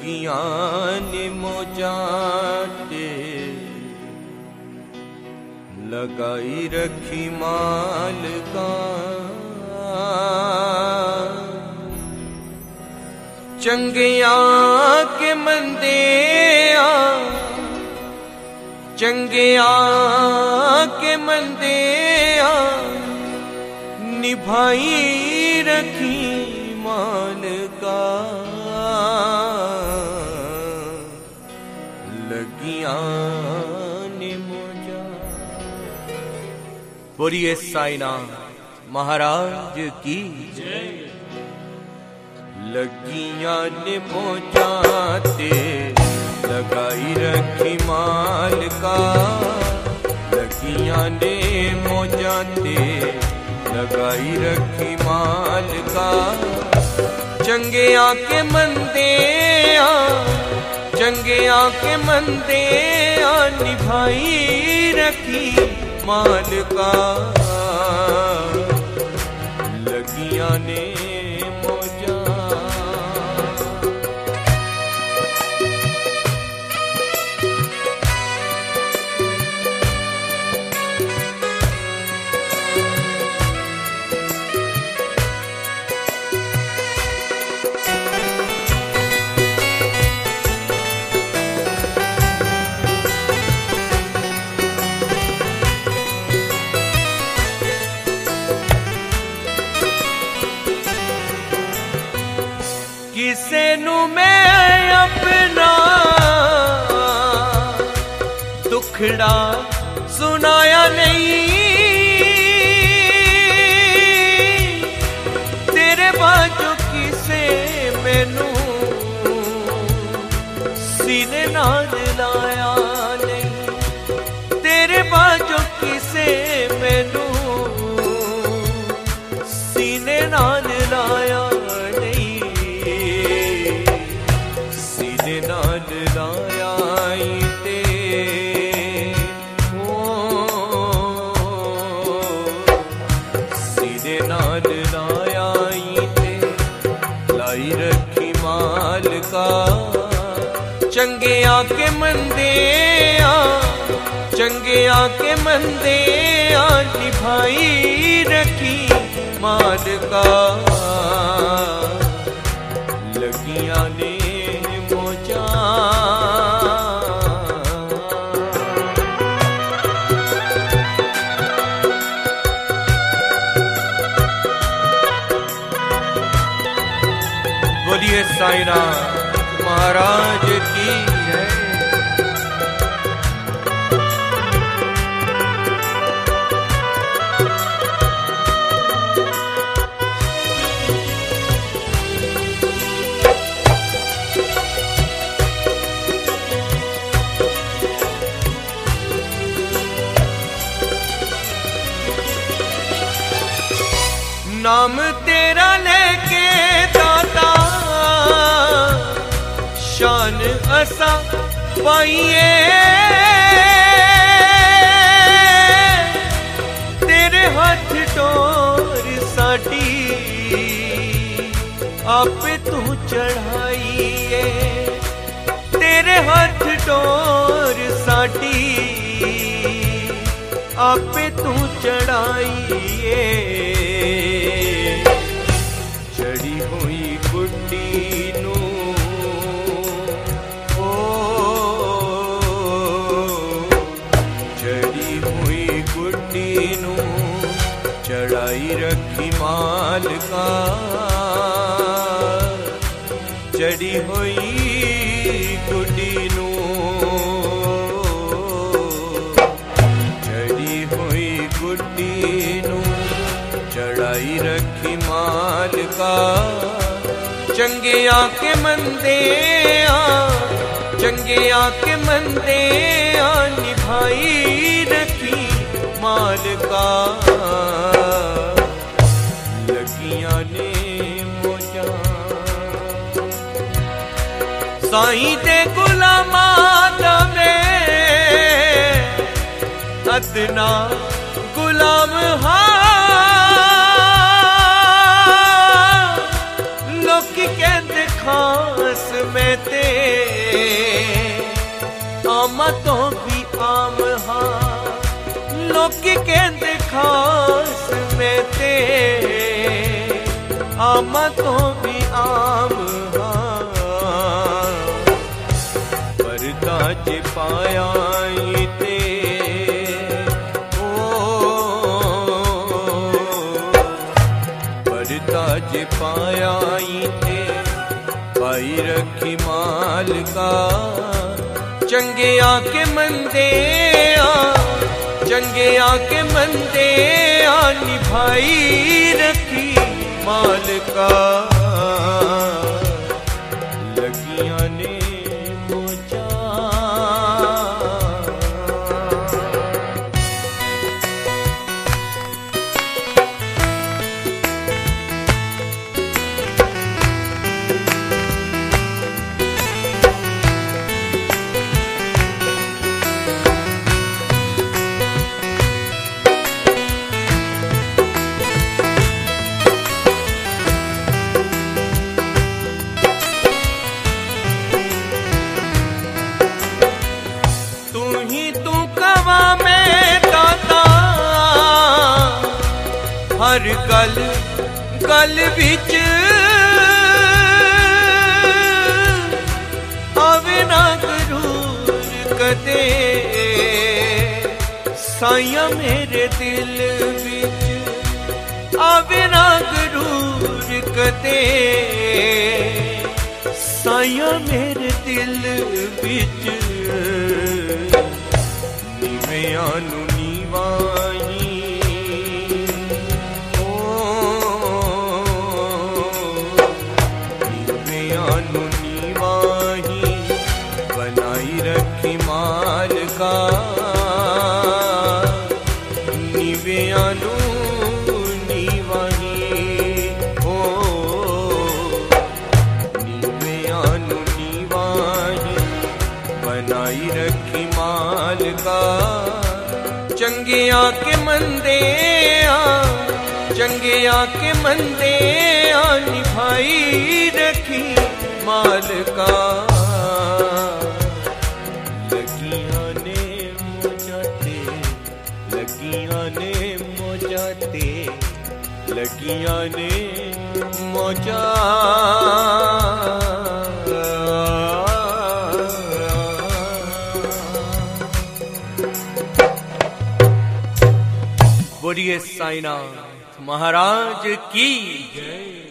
लगियां ने मोजाते लगाई रखी माल का चंगिया के मंदे चंगिया के मंदे निभाई रखी माल का लगियां ने मोजा। बोलिए साईनाथ महाराज की जय। लगियां ने मोजाते लगाई रखी माल का लगियां ने मोजाते लगाई रखी माल का चंगिया के मंदे चंगिया के मंदे निभाई रखी माल का लगियां ने मोजा। किसे नू मैं अपना दुखड़ा सुनाया नहीं तेरे बाजू किसे मैनू सीने नाल लाया नहीं तेरे बाजू किसे मैनू सीने नाल लाया नाल लाया ते सीधे नाल लाया ते लाई रखी माल का चंगिया के मंदे चंगिया के मंदे निभाई रखी माल का लगियां ने मोजा। बोलिए साईनाथ महाराज की जय। नाम तेरा लेके दाता शान असा पाइए तेरे हाथ डोर साडी आप तू चढ़ाइए तेरे हाथ डोर साडी आप तू चढ़ाइए चढ़ी हुई गुड्डी नू चढ़ी हुई गुड्डी नू चढ़ाई रखी माल का चढ़ी हुई गुड्डी नू चढ़ी हुई गुड्डी नू चढ़ाई रखी माल का चंगिया के मंदे चंगिया के मंदे निभाई रखी माल का लगियां ने मोजा। साईं दे गुलामां में अदना गुलाम हा लोकी कहते खास मैं ते तो भी आम हाँ लोग कहते खास में ते आमा तो भी आम हाँ परदा च पाया ते परदा च पाया ते पाई रखी माल का चंगे आके मंदे चंगे आके मंदे निभाई रखी माल का लगियां ने मोजा हर गल गल विच आवे ना गरूर कदे साइया मेरे दिल विच आवे ना गरूर कदे साइया मेरे दिल विच निवेआं नूं नीवाई माल का निवेआनु नीवाही हो निवेआनु नीवाही बनाई रखी माल का चंगे आके मंदे चंगे आके मंदे निभाई रखी माल का लगियां ने मौजा बोलिए साईनाथ महाराज की जय।